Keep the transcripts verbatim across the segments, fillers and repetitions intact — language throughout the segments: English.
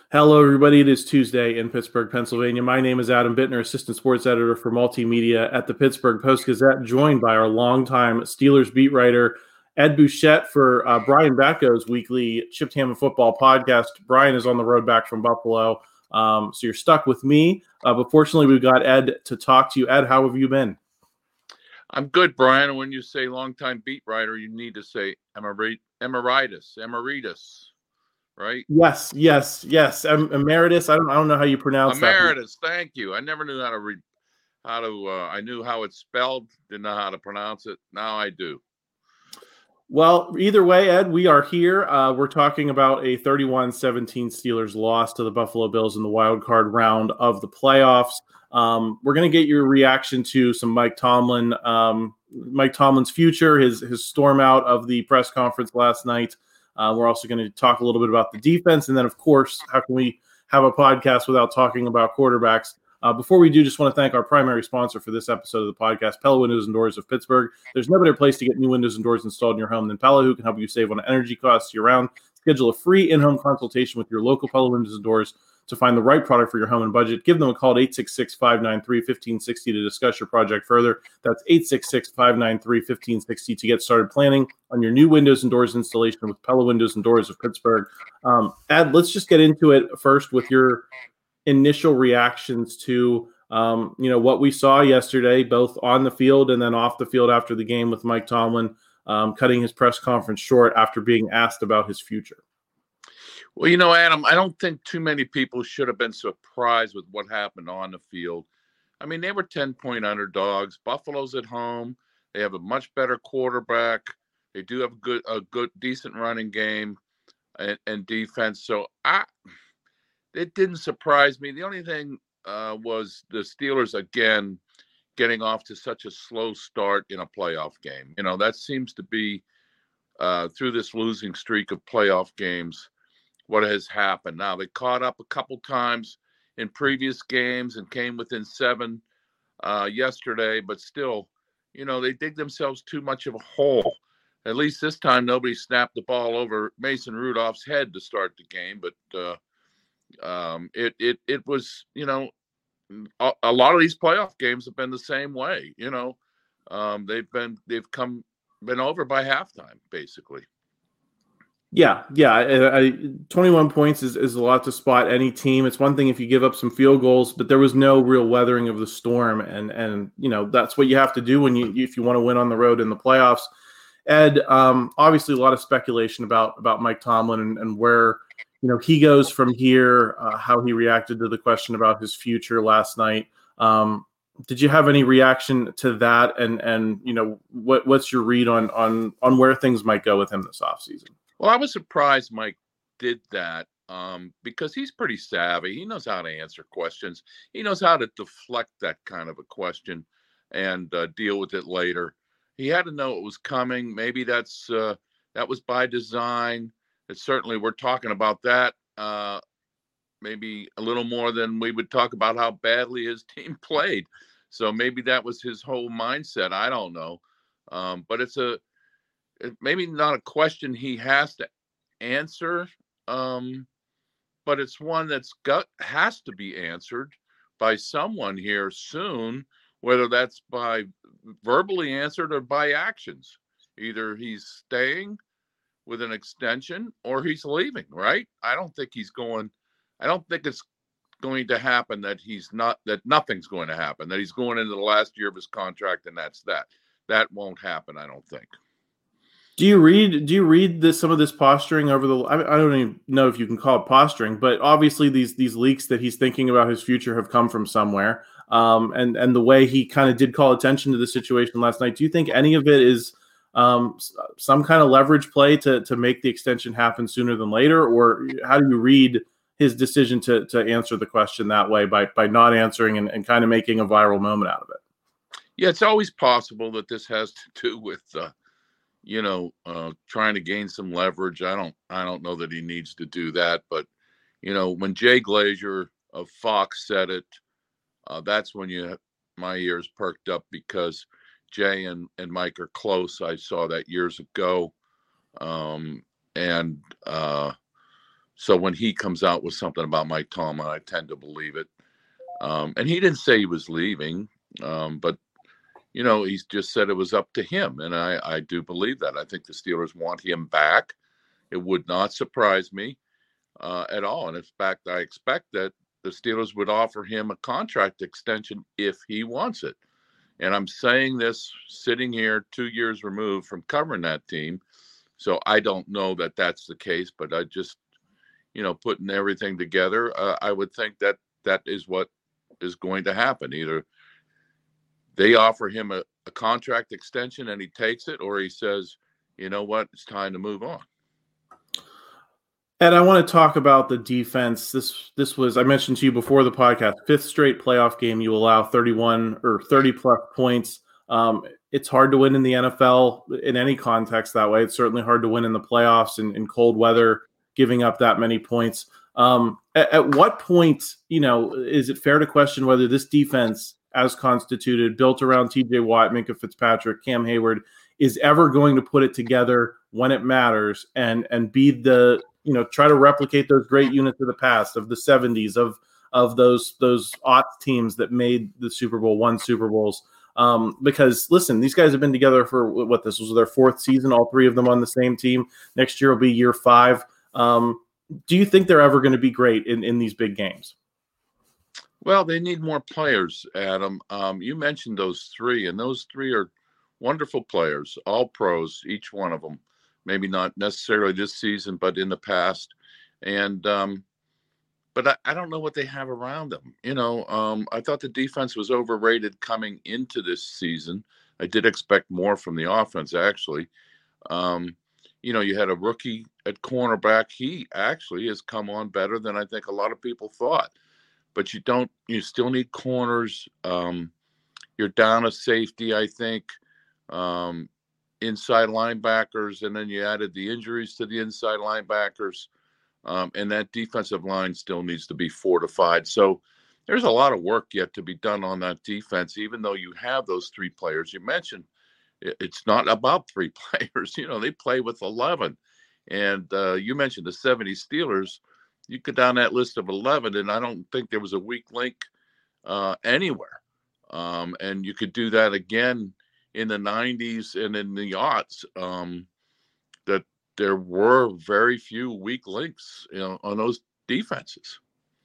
Hello, everybody. It is Tuesday in Pittsburgh, Pennsylvania. My name is Adam Bittner, Assistant Sports Editor for Multimedia at the Pittsburgh Post-Gazette, joined by our longtime Steelers beat writer, Ed Bouchette, for uh, Brian Batko's weekly Chipped Ham and Football podcast. Brian is on the road back from Buffalo, um, so you're stuck with me. Uh, but fortunately, we've got Ed to talk to you. Ed, how have you been? I'm good, Brian. When you say longtime beat writer, you need to say emerit- emeritus, emeritus, right? Yes, yes, yes. Em- emeritus. I don't, I don't know how you pronounce emeritus, that. Thank you. I never knew how to read, how to. Uh, I knew how it's spelled, didn't know how to pronounce it. Now I do. Well, either way, Ed, we are here. Uh, we're talking about a thirty-one seventeen Steelers loss to the Buffalo Bills in the wild card round of the playoffs. Um, we're going to get your reaction to some Mike Tomlin, um, Mike Tomlin's future, his his storm out of the press conference last night. Uh, we're also going to talk a little bit about the defense, and then, of course, how can we have a podcast without talking about quarterbacks? Uh, before we do, just want to thank our primary sponsor for this episode of the podcast, Pella Windows and Doors of Pittsburgh. There's no better place to get new windows and doors installed in your home than Pella, who can help you save on energy costs year-round. Schedule a free in-home consultation with your local Pella Windows and Doors to find the right product for your home and budget. Give them a call at eight six six, five nine three, one five six zero to discuss your project further. That's eight six six, five nine three, one five six zero to get started planning on your new windows and doors installation with Pella Windows and Doors of Pittsburgh. Um, Ed, let's just get into it first with your initial reactions to Um, you know, what we saw yesterday, both on the field and then off the field after the game, with Mike Tomlin um, cutting his press conference short after being asked about his future. Well, you know, Adam, I don't think too many people should have been surprised with what happened on the field. I mean, they were ten-point underdogs. Buffalo's at home. They have a much better quarterback. They do have a good, a good, decent running game and, and defense. So I, it didn't surprise me. The only thing Uh, was the Steelers again getting off to such a slow start in a playoff game. You know, that seems to be uh, through this losing streak of playoff games what has happened. Now, they caught up a couple times in previous games and came within seven uh, yesterday, but still, you know, they dig themselves too much of a hole. At least this time, nobody snapped the ball over Mason Rudolph's head to start the game, but uh, Um, it it it was, you know, a, a lot of these playoff games have been the same way. You know, um, they've been they've come been over by halftime basically. Yeah, yeah. I, I, twenty-one points is, is a lot to spot any team. It's one thing if you give up some field goals, but there was no real weathering of the storm, and and you know that's what you have to do when you if you want to win on the road in the playoffs. Ed, um, obviously a lot of speculation about about Mike Tomlin and, and where you know he goes from here. Uh, how he reacted to the question about his future last night. Um, did you have any reaction to that? And and you know what what's your read on on on where things might go with him this offseason? Well, I was surprised Mike did that um, because he's pretty savvy. He knows how to answer questions. He knows how to deflect that kind of a question and uh, deal with it later. He had to know it was coming. Maybe that's uh, that was by design. It's certainly we're talking about that uh, maybe a little more than we would talk about how badly his team played. So maybe that was his whole mindset. I don't know, um, but it's a it, maybe not a question he has to answer, um, but it's one that's got has to be answered by someone here soon, whether that's by verbally answered or by actions. Either he's staying with an extension or he's leaving, right? I don't think he's going, I don't think it's going to happen that he's not, that nothing's going to happen, that he's going into the last year of his contract and that's that. That won't happen, I don't think. Do you read? Do you read this? Some of this posturing over the. I, I don't even know if you can call it posturing, but obviously these these leaks that he's thinking about his future have come from somewhere. Um, and and the way he kind of did call attention to the situation last night. Do you think any of it is um, some kind of leverage play to to make the extension happen sooner than later, or how do you read his decision to to answer the question that way by by not answering and, and kind of making a viral moment out of it? Yeah, it's always possible that this has to do with. Uh, you know, uh, trying to gain some leverage. I don't, I don't know that he needs to do that, but you know, when Jay Glazer of Fox said it, uh, that's when you, my ears perked up because Jay and, and Mike are close. I saw that years ago. Um, and uh, So when he comes out with something about Mike Tomlin, I tend to believe it. Um, and he didn't say he was leaving, um, but, you know, he just said it was up to him. And I, I do believe that. I think the Steelers want him back. It would not surprise me uh, at all. And in fact, I expect that the Steelers would offer him a contract extension if he wants it. And I'm saying this sitting here two years removed from covering that team. So I don't know that that's the case, but I just, you know, putting everything together, uh, I would think that that is what is going to happen. Either they offer him a, a contract extension and he takes it, or he says, you know what, it's time to move on. And I want to talk about the defense. This this was, I mentioned to you before the podcast, fifth straight playoff game. You allow thirty-one or thirty plus points. Um, it's hard to win in the N F L in any context that way. It's certainly hard to win in the playoffs in, in cold weather, giving up that many points. Um, at, at what point, you know, is it fair to question whether this defense, as constituted, built around T J Watt, Minkah Fitzpatrick, Cam Hayward, is ever going to put it together when it matters and and be the, you know, try to replicate those great units of the past, of the seventies, of of those those aughts teams that made the Super Bowl, won Super Bowls. Um, because listen, these guys have been together for what, this was their fourth season, all three of them on the same team. Next year will be year five. Um, do you think they're ever going to be great in, in these big games? Well, they need more players, Adam. Um, you mentioned those three, and those three are wonderful players, all pros, each one of them. Maybe not necessarily this season, but in the past. And um, but I, I don't know what they have around them. You know, um, I thought the defense was overrated coming into this season. I did expect more from the offense, actually. Um, you know, you had a rookie at cornerback. He actually has come on better than I think a lot of people thought. But you don't, you still need corners. Um, you're down a safety, I think, um, inside linebackers, and then you added the injuries to the inside linebackers. Um, and that defensive line still needs to be fortified. So there's a lot of work yet to be done on that defense, even though you have those three players. You mentioned it's not about three players. You know, they play with eleven. And uh, you mentioned the seventies Steelers. You go down that list of eleven, and I don't think there was a weak link uh, anywhere. Um, and you could do that again in the nineties and in the aughts. Um, that there were very few weak links, you know, on those defenses.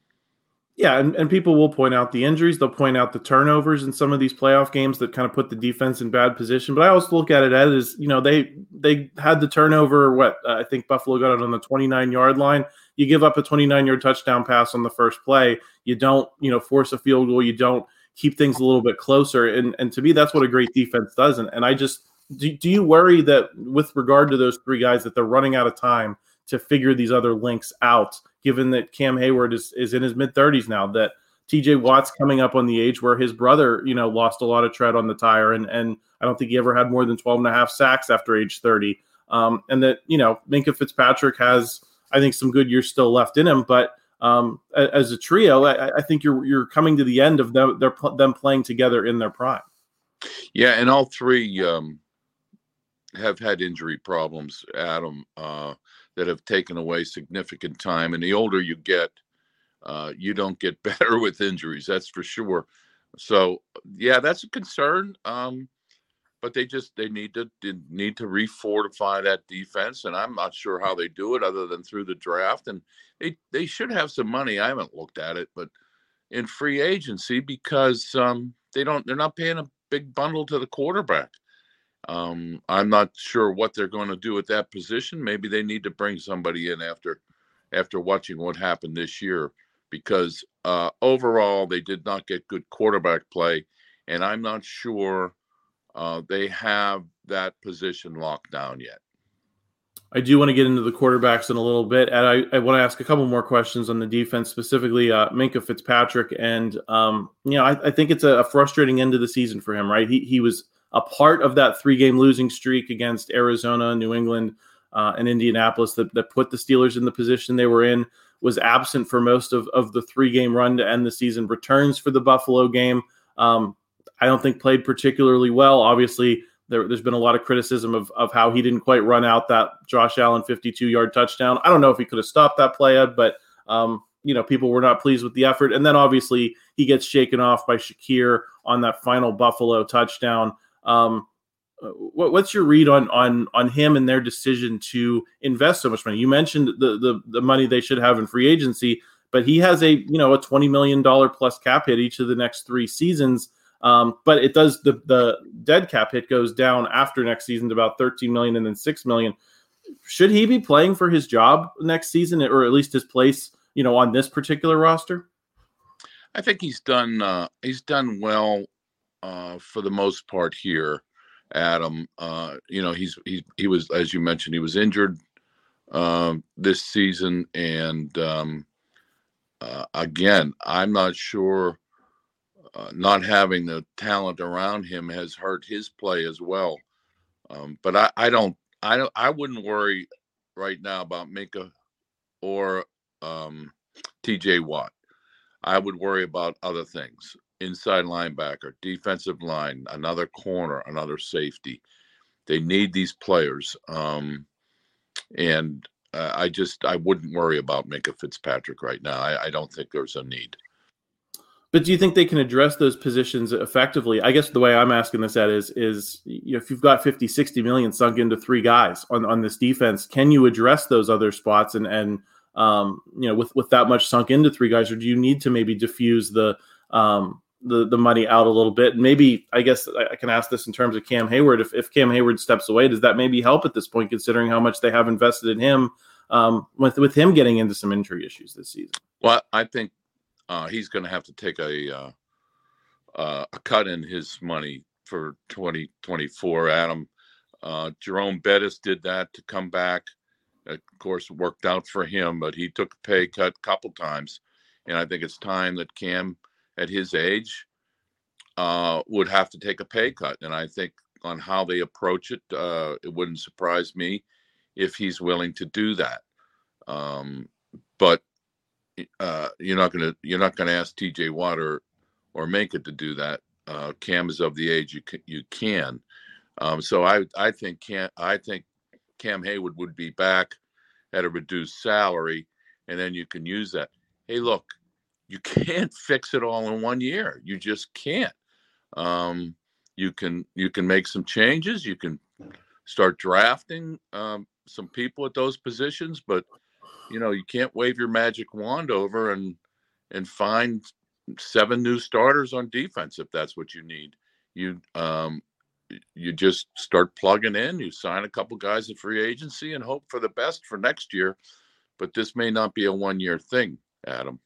Yeah, and, and people will point out the injuries. They'll point out the turnovers in some of these playoff games that kind of put the defense in bad position. But I always look at it as, you know, they they had the turnover, what, uh, I think Buffalo got it on the twenty-nine-yard line. You give up a twenty-nine-yard touchdown pass on the first play. You don't, you know, force a field goal. You don't keep things a little bit closer. And and to me, that's what a great defense does. And, and I just, do, do you worry that with regard to those three guys that they're running out of time to figure these other links out, given that Cam Hayward is, is in his mid-thirties now, that T J Watt's coming up on the age where his brother, you know, lost a lot of tread on the tire, and, and I don't think he ever had more than twelve and a half sacks after age thirty, um, and that, you know, Minkah Fitzpatrick has, I think, some good years still left in him, but um, as a trio, I, I think you're you're coming to the end of them, they're, them playing together in their prime. Yeah, and all three um, have had injury problems, Adam, uh, that have taken away significant time. And the older you get, uh, you don't get better with injuries, that's for sure. So, yeah, that's a concern. Um, but they just they need to they need to refortify that defense, and I'm not sure how they do it other than through the draft. And they they should have some money. I haven't looked at it, but in free agency, because um, they don't they're not paying a big bundle to the quarterback. Um, I'm not sure what they're going to do at that position. Maybe they need to bring somebody in after after watching what happened this year, because uh, overall they did not get good quarterback play, and I'm not sure uh, they have that position locked down yet. I do want to get into the quarterbacks in a little bit, and I, I want to ask a couple more questions on the defense, specifically uh, Minkah Fitzpatrick. And um, you know, I, I think it's a, a frustrating end of the season for him. Right, he he was a part of that three-game losing streak against Arizona, New England, uh, and Indianapolis that, that put the Steelers in the position they were in, was absent for most of, of the three-game run to end the season, returns for the Buffalo game. Um, I don't think played particularly well. Obviously, There, there's been a lot of criticism of, of how he didn't quite run out that Josh Allen fifty-two-yard touchdown. I don't know if he could have stopped that play, Ed, but um, you know, people were not pleased with the effort. And then obviously he gets shaken off by Shakir on that final Buffalo touchdown. Um, what, what's your read on on on him and their decision to invest so much money? You mentioned the the the money they should have in free agency, but he has a you know a twenty million dollars plus cap hit each of the next three seasons. Um, but it does the the dead cap hit goes down after next season to about thirteen million and then six million. Should he be playing for his job next season, or at least his place, you know, on this particular roster? I think he's done uh, he's done well uh, for the most part here, Adam. Uh, you know, he's he he was, as you mentioned, he was injured uh, this season, and um, uh, again, I'm not sure. Uh, not having the talent around him has hurt his play as well. Um, but I, I don't, I don't, I wouldn't worry right now about Minkah or um, T J Watt. I would worry about other things: inside linebacker, defensive line, another corner, another safety. They need these players, um, and uh, I just, I wouldn't worry about Minkah Fitzpatrick right now. I, I don't think there's a need. But do you think they can address those positions effectively? I guess the way I'm asking this at is, is you know, if you've got fifty, sixty million sunk into three guys on, on this defense, can you address those other spots and, and um, you know, with, with that much sunk into three guys, or do you need to maybe diffuse the, um, the, the money out a little bit? And maybe, I guess I can ask this in terms of Cam Hayward. If, if Cam Hayward steps away, does that maybe help at this point, considering how much they have invested in him, um, with, with him getting into some injury issues this season? Well, I think, Uh, he's going to have to take a uh, uh, a cut in his money for twenty twenty-four, Adam. Uh, Jerome Bettis did that to come back. Of course, it worked out for him, but he took a pay cut a couple times. And I think it's time that Cam, at his age, uh, would have to take a pay cut. And I think on how they approach it, uh, it wouldn't surprise me if he's willing to do that. Um, but Uh, you're not gonna you're not gonna ask T J Watt or or Minkah to do that. Uh, Cam is of the age you can, you can. Um, so I I think Cam I think Cam Hayward would be back at a reduced salary, and then you can use that. Hey, look, you can't fix it all in one year. You just can't. Um, you can you can make some changes. You can start drafting um, some people at those positions, but you know, you can't wave your magic wand over and and find seven new starters on defense if that's what you need. You um you just start plugging in, you sign a couple guys in free agency and hope for the best for next year. But this may not be a one-year thing, Adam.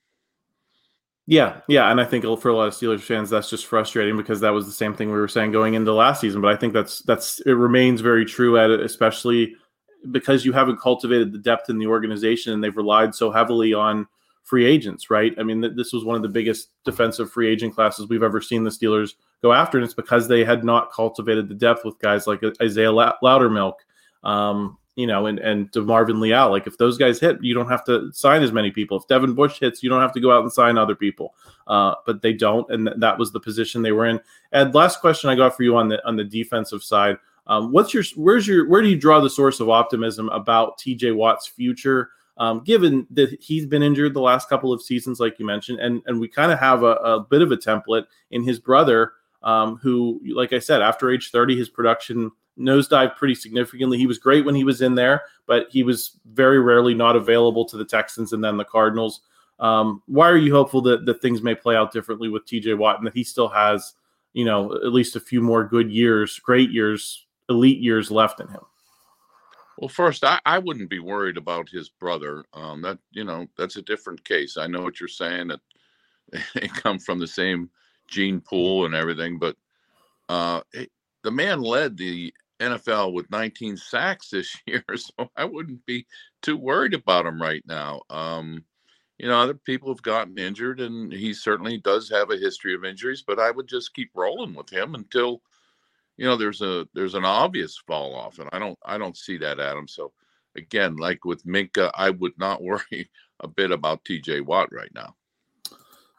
Yeah, yeah, and I think for a lot of Steelers fans, that's just frustrating because that was the same thing we were saying going into last season. But I think that's that's it remains very true at it, especially because you haven't cultivated the depth in the organization and they've relied so heavily on free agents, right? I mean, th- this was one of the biggest defensive free agent classes we've ever seen the Steelers go after, and it's because they had not cultivated the depth with guys like Isaiah Loudermilk, um, you know, and, and DeMarvin Leal. Like, if those guys hit, you don't have to sign as many people. If Devin Bush hits, you don't have to go out and sign other people. Uh, but they don't, and th- that was the position they were in. And last question I got for you on the on the defensive side. Um, what's your where's your where do you draw the source of optimism about T J Watt's future, um, given that he's been injured the last couple of seasons, like you mentioned, and and we kind of have a, a bit of a template in his brother, um, who, like I said, after age thirty, his production nosedived pretty significantly. He was great when he was in there, but he was very rarely not available to the Texans and then the Cardinals. Um, why are you hopeful that, that things may play out differently with T J Watt and that he still has, you know, at least a few more good years, great years, elite years left in him? Well, first, I, I wouldn't be worried about his brother. Um, that, you know, that's a different case. I know what you're saying, that they come from the same gene pool and everything, but uh, it, the man led the N F L with nineteen sacks this year, so I wouldn't be too worried about him right now. Um, you know, other people have gotten injured, and he certainly does have a history of injuries, but I would just keep rolling with him until, you know, there's a there's an obvious fall off, and I don't I don't see that, Adam. So again, like with Minkah, I would not worry a bit about T J Watt right now.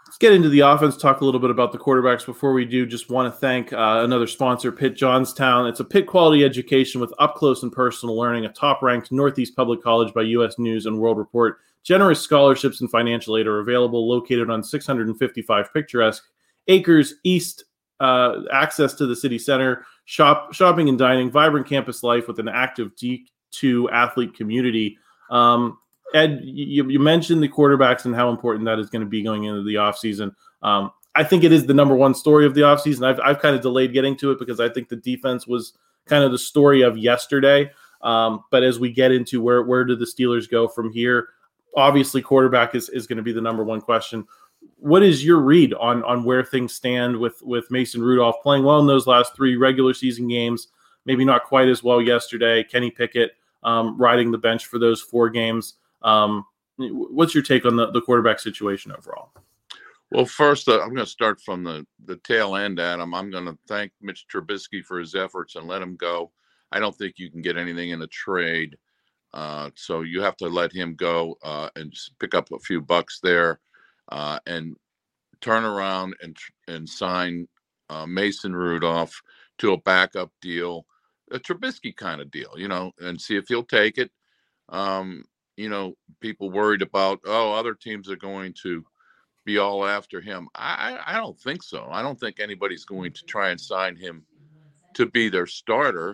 Let's get into the offense, talk a little bit about the quarterbacks. Before we do, just want to thank uh, another sponsor, Pitt Johnstown. It's a Pitt quality education with up-close and personal learning, a top-ranked Northeast Public College by U S News and World Report. Generous scholarships and financial aid are available, located on six hundred fifty-five picturesque acres east, uh, access to the city center, shop, shopping and dining, vibrant campus life with an active D two athlete community. Um, Ed, you, you mentioned the quarterbacks and how important that is going to be going into the offseason. Um, I think it is the number one story of the offseason. I've, I've kind of delayed getting to it because I think the defense was kind of the story of yesterday. Um, but as we get into where, where do the Steelers go from here, obviously quarterback is, is going to be the number one question. What is your read on, on where things stand with, with Mason Rudolph playing well in those last three regular season games, maybe not quite as well yesterday, Kenny Pickett um, riding the bench for those four games? Um, what's your take on the, the quarterback situation overall? Well, first, uh, I'm going to start from the, the tail end, Adam. I'm going to thank Mitch Trubisky for his efforts and let him go. I don't think you can get anything in a trade. Uh, so you have to let him go uh, and pick up a few bucks there uh, and turn around and and sign uh, Mason Rudolph to a backup deal, a Trubisky kind of deal, you know, and see if he'll take it. Um, you know, people worried about, oh, other teams are going to be all after him. I, I don't think so. I don't think anybody's going to try and sign him to be their starter.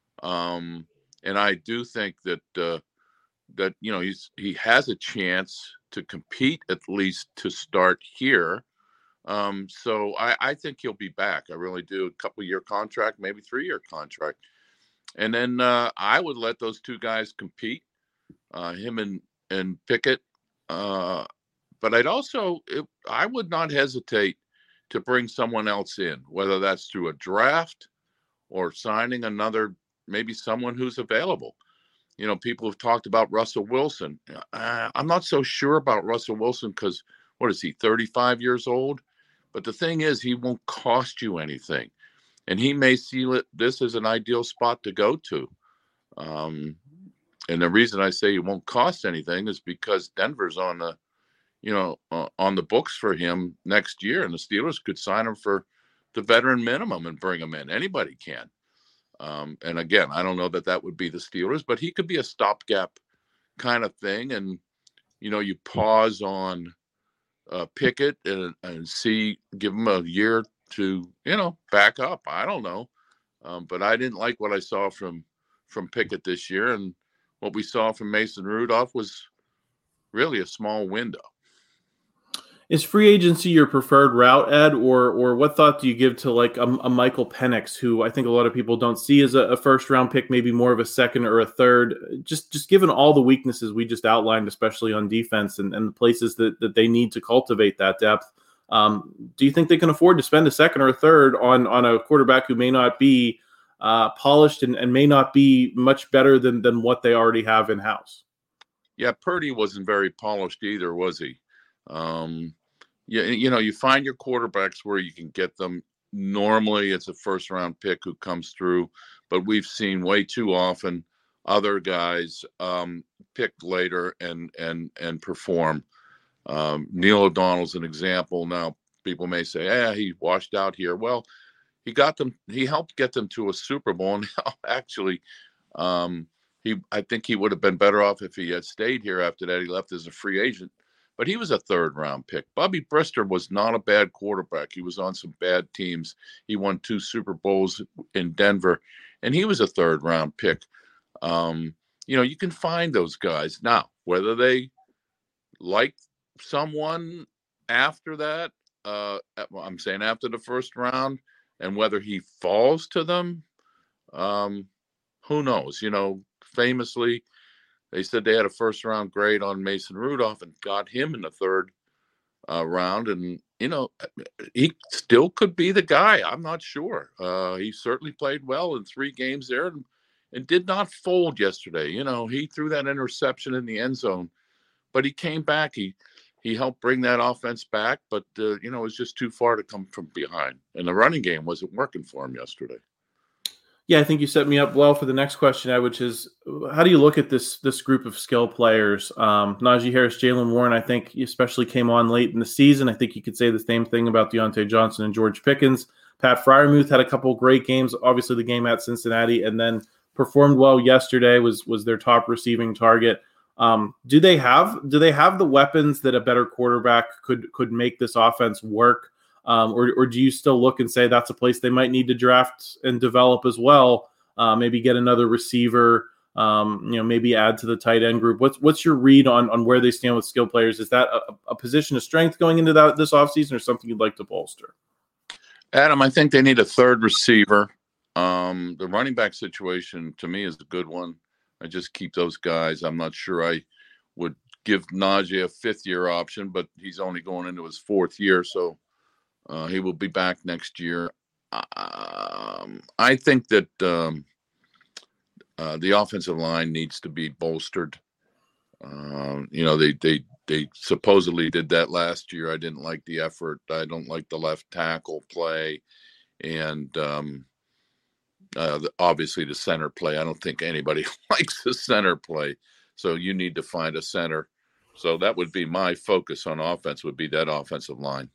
Um, and I do think that, uh, that, you know, he's, he has a chance to compete, at least to start here. Um, so I, I think he'll be back. I really do. A couple year contract, maybe three year contract. And then uh, I would let those two guys compete. Uh, him and, and Pickett. Uh, but I'd also, it, I would not hesitate to bring someone else in, whether that's through a draft or signing another, maybe someone who's available. You know, people have talked about Russell Wilson. Uh, I'm not so sure about Russell Wilson because, what is he, thirty-five years old? But the thing is, he won't cost you anything. And he may see this as an ideal spot to go to. Um, And the reason I say it won't cost anything is because Denver's on the, you know, uh, on the books for him next year, and the Steelers could sign him for the veteran minimum and bring him in. Anybody can. Um, and again, I don't know that that would be the Steelers, but he could be a stopgap kind of thing. And, you know, you pause on uh, Pickett and, and see, give him a year to, you know, back up. I don't know. Um, but I didn't like what I saw from, from Pickett this year. And what we saw from Mason Rudolph was really a small window. Is free agency your preferred route, Ed, or or what thought do you give to like a, a Michael Penix, who I think a lot of people don't see as a, a first round pick, maybe more of a second or a third? Just just given all the weaknesses we just outlined, especially on defense and, and the places that, that they need to cultivate that depth, um, do you think they can afford to spend a second or a third on on a quarterback who may not be uh, polished and, and may not be much better than than what they already have in house? Yeah, Purdy wasn't very polished either, was he? Um, you, you know, you find your quarterbacks where you can get them. Normally, it's a first-round pick who comes through, but we've seen way too often other guys um, picked later and and and perform. Um, Neil O'Donnell's an example. Now, people may say, "Yeah, he washed out here." Well, he got them. He helped get them to a Super Bowl. And actually, um, he I think he would have been better off if he had stayed here after that. He left as a free agent. But he was a third-round pick. Bobby Brister was not a bad quarterback. He was on some bad teams. He won two Super Bowls in Denver, and he was a third-round pick. Um, you know, you can find those guys. Now, whether they like someone after that, uh, I'm saying after the first round, and whether he falls to them, um, who knows? You know, famously, they said they had a first-round grade on Mason Rudolph and got him in the third uh, round. And, you know, he still could be the guy. I'm not sure. Uh, he certainly played well in three games there and, and did not fold yesterday. You know, he threw that interception in the end zone, but he came back. He he helped bring that offense back, but, uh, you know, it was just too far to come from behind. And the running game wasn't working for him yesterday. Yeah, I think you set me up well for the next question, Ed, which is how do you look at this this group of skill players? Um, Najee Harris, Jaylen Warren, I think especially came on late in the season. I think you could say the same thing about Deontay Johnson and George Pickens. Pat Fryermuth had a couple of great games, obviously the game at Cincinnati, and then performed well yesterday, was was their top receiving target. Um, do they have do they have the weapons that a better quarterback could could make this offense work? Um, or, or do you still look and say that's a place they might need to draft and develop as well? Uh, maybe get another receiver, um, you know, maybe add to the tight end group. What's what's your read on on where they stand with skill players? Is that a, a position of strength going into that this offseason or something you'd like to bolster? Adam, I think they need a third receiver. Um, the running back situation to me is a good one. I just keep those guys. I'm not sure I would give Najee a fifth year option, but he's only going into his fourth year, so Uh, he will be back next year. Um, I think that um, uh, the offensive line needs to be bolstered. Uh, you know, they they they supposedly did that last year. I didn't like the effort. I don't like the left tackle play, and um, uh, the, obviously the center play. I don't think anybody likes the center play. So you need to find a center. So that would be my focus on offense. Would be that offensive line.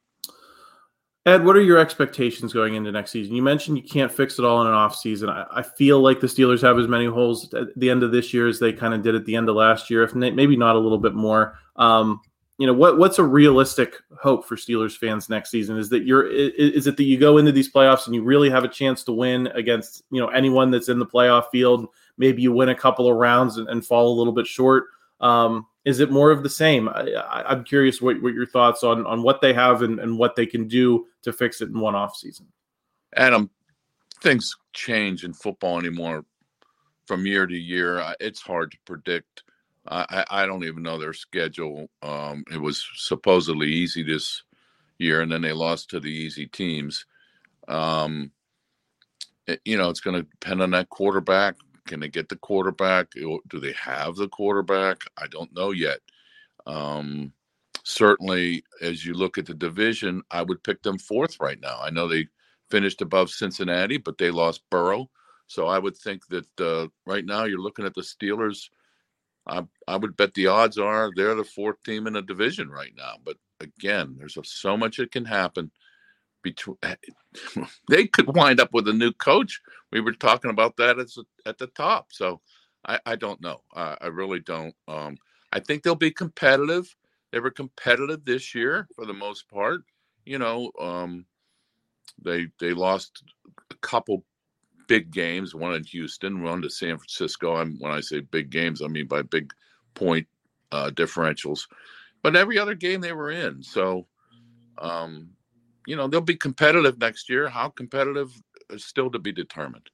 Ed, what are your expectations going into next season? You mentioned you can't fix it all in an off season. I, I feel like the Steelers have as many holes at the end of this year as they kind of did at the end of last year, if maybe not a little bit more. Um, you know, what what's a realistic hope for Steelers fans next season? Is that you're is, is it that you go into these playoffs and you really have a chance to win against, you know, anyone that's in the playoff field? Maybe you win a couple of rounds and, and fall a little bit short. Um, is it more of the same? I, I, I'm curious what, what your thoughts on, on what they have and, and what they can do to fix it in one off season. Adam, things change in football anymore from year to year. It's hard to predict. I, I don't even know their schedule. Um, it was supposedly easy this year, and then they lost to the easy teams. Um, it, you know, it's going to depend on that quarterback. Can they get the quarterback? Do they have the quarterback? I don't know yet. Um, certainly, as you look at the division, I would pick them fourth right now. I know they finished above Cincinnati, but they lost Burrow. So I would think that uh, right now you're looking at the Steelers. I, I would bet the odds are they're the fourth team in the division right now. But again, there's so much that can happen. Between they could wind up with a new coach. We were talking about that as a, at the top. So I, I don't know. I, I really don't. Um, I think they'll be competitive. They were competitive this year for the most part. You know, um, they they lost a couple big games. One in Houston, one to San Francisco. I'm, when I say big games, I mean by big point uh, differentials. But every other game they were in. So. Um, You know, they'll be competitive next year. How competitive is still to be determined.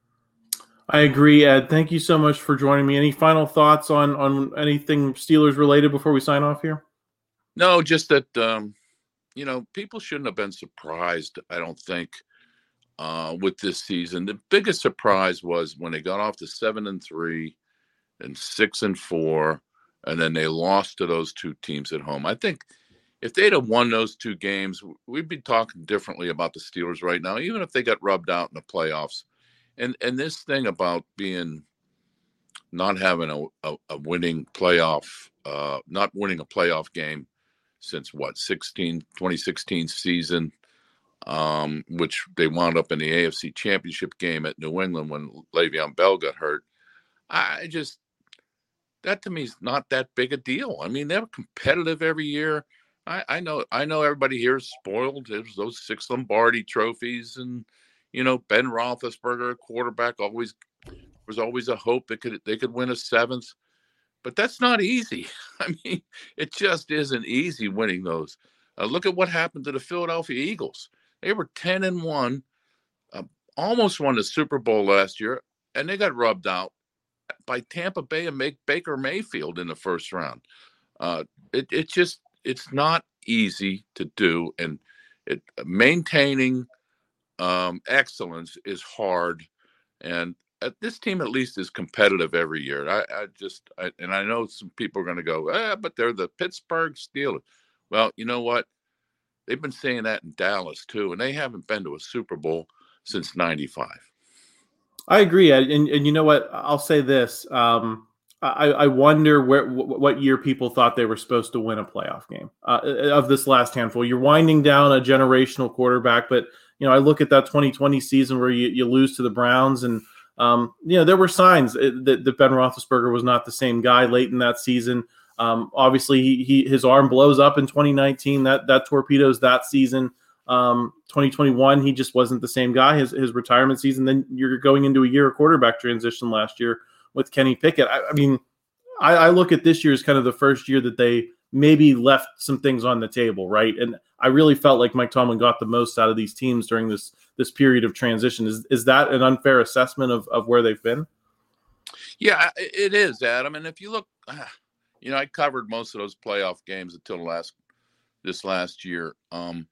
I agree, Ed. Thank you so much for joining me. Any final thoughts on on anything Steelers related before we sign off here? No, just that, um, you know, people shouldn't have been surprised, I don't think, uh, with this season. The biggest surprise was when they got off to seven and three and six and four, and then they lost to those two teams at home. I think if they'd have won those two games, we'd be talking differently about the Steelers right now, even if they got rubbed out in the playoffs. And and this thing about being not having a, a, a winning playoff, uh, not winning a playoff game since what, sixteen, twenty sixteen season, um, which they wound up in the A F C Championship game at New England when Le'Veon Bell got hurt. I just, that to me is not that big a deal. I mean, they're competitive every year. I, I know I know everybody here is spoiled. There's those six Lombardi trophies, and you know Ben Roethlisberger, quarterback, always was always a hope that could they could win a seventh, but that's not easy. I mean, it just isn't easy winning those. Uh, look at what happened to the Philadelphia Eagles. They were ten and one, uh, almost won the Super Bowl last year, and they got rubbed out by Tampa Bay and make Baker Mayfield in the first round. Uh, it it just it's not easy to do, and it maintaining um, excellence is hard. And uh, this team at least is competitive every year. I, I just I, and I know some people are going to go, ah, but they're the Pittsburgh Steelers. Well, you know what? They've been saying that in Dallas too, and they haven't been to a Super Bowl since ninety-five. I agree, Ed. And, and you know what? I'll say this. Um, I, I wonder where what year people thought they were supposed to win a playoff game uh, of this last handful. You're winding down a generational quarterback, but you know I look at that twenty twenty season where you, you lose to the Browns, and um, you know there were signs that, that Ben Roethlisberger was not the same guy late in that season. Um, obviously, he, he his arm blows up in twenty nineteen. That that torpedoes that season. Um, twenty twenty-one, he just wasn't the same guy. His his retirement season. Then you're going into a year of quarterback transition last year with Kenny Pickett. I, I mean, I, I look at this year as kind of the first year that they maybe left some things on the table, right? And I really felt like Mike Tomlin got the most out of these teams during this this period of transition. Is is that an unfair assessment of, of where they've been? Yeah, it is, Adam. And if you look, you know, I covered most of those playoff games until last this last year. Um,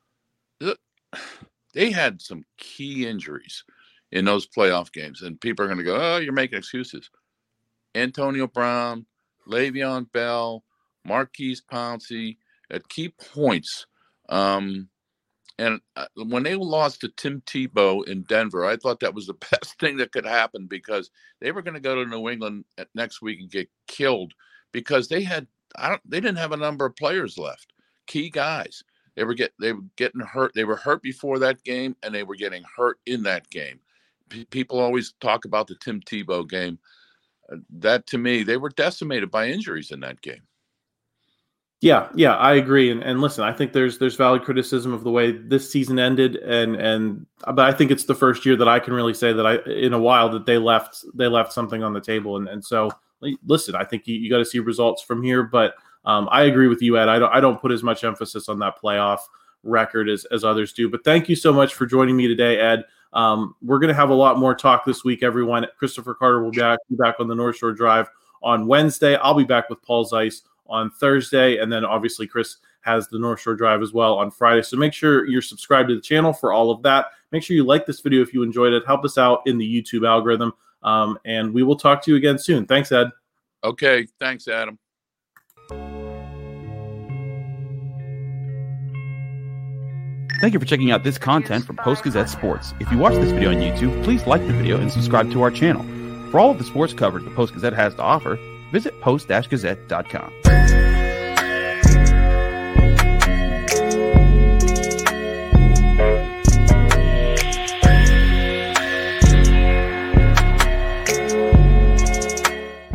they had some key injuries in those playoff games, and people are going to go, oh, you're making excuses. Antonio Brown, Le'Veon Bell, Marquise Pouncey at key points. Um, and uh, when they lost to Tim Tebow in Denver, I thought that was the best thing that could happen, because they were going to go to New England next week and get killed because they had I don't they didn't have a number of players left, key guys. They were get they were getting hurt. They were hurt before that game, and they were getting hurt in that game. P- people always talk about the Tim Tebow game. Uh, that to me, they were decimated by injuries in that game. Yeah, yeah, I agree. And and listen, I think there's there's valid criticism of the way this season ended, and and but I think it's the first year that I can really say that I in a while that they left they left something on the table. And and so listen, I think you, you got to see results from here, but. Um, I agree with you, Ed. I don't I don't put as much emphasis on that playoff record as, as others do. But thank you so much for joining me today, Ed. Um, we're going to have a lot more talk this week, everyone. Christopher Carter will be back, be back on the North Shore Drive on Wednesday. I'll be back with Paul Zeiss on Thursday. And then obviously Chris has the North Shore Drive as well on Friday. So make sure you're subscribed to the channel for all of that. Make sure you like this video if you enjoyed it. Help us out in the YouTube algorithm. Um, and we will talk to you again soon. Thanks, Ed. Okay. Thanks, Adam. Thank you for checking out this content from Post-Gazette Sports. If you watch this video on YouTube, please like the video and subscribe to our channel. For all of the sports coverage the Post-Gazette has to offer, visit post dash gazette dot com.